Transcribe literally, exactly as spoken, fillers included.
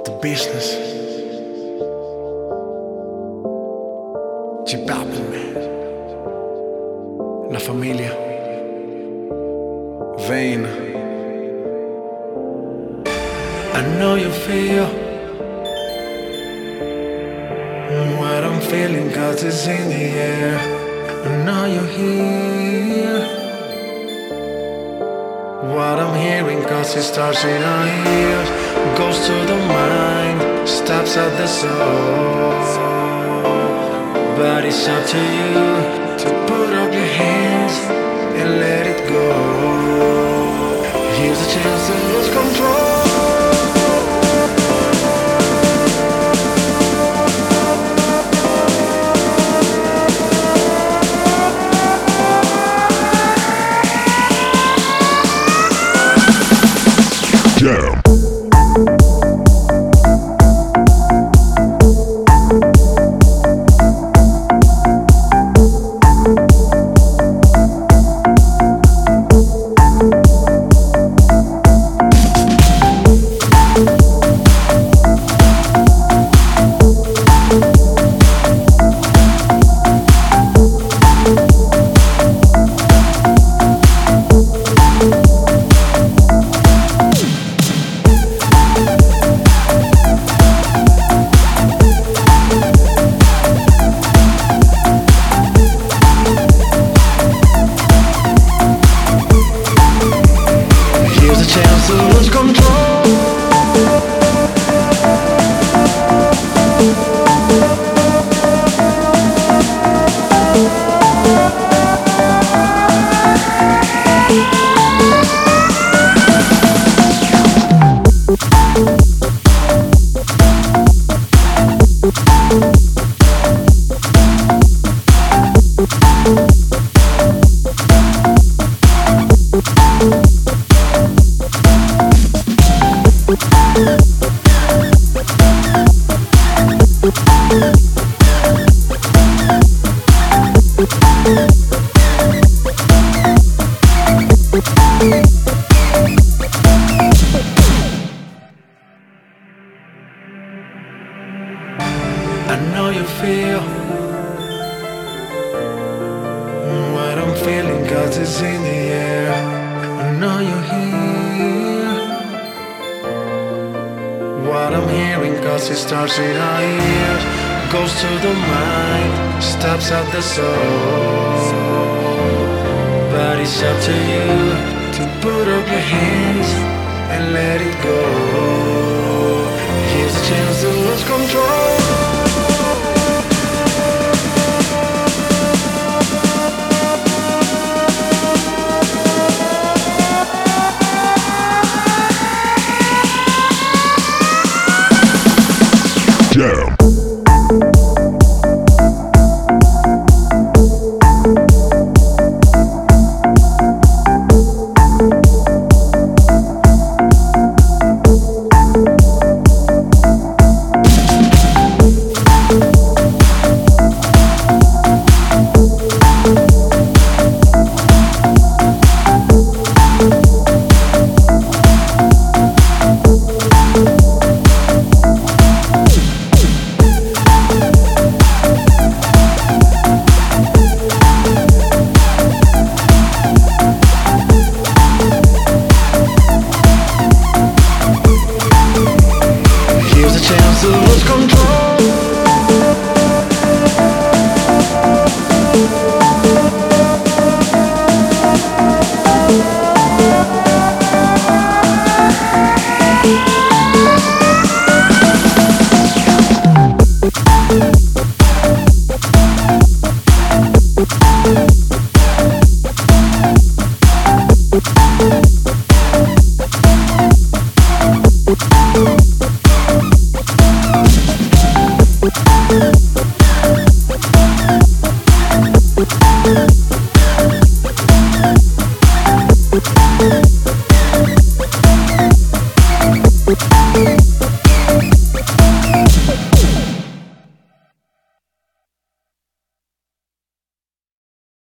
The business. J Balvin, man. La familia. Vane. I know you feel what I'm feeling, cause it's in the air. I know you hear what I'm hearing, cause it starts in our ears, goes to the mind, stops at the soul. But it's up to you to put up your hands and let it go. Here's a chance to lose control. Jam. Chance to lose control. I know you feel what I'm feeling, cause it's in the air. I know you hear what I'm hearing, cause it starts in our ears, goes to the mind, stops at the soul. But it's up to you to put up your hands and let it go. Here's a chance to lose control.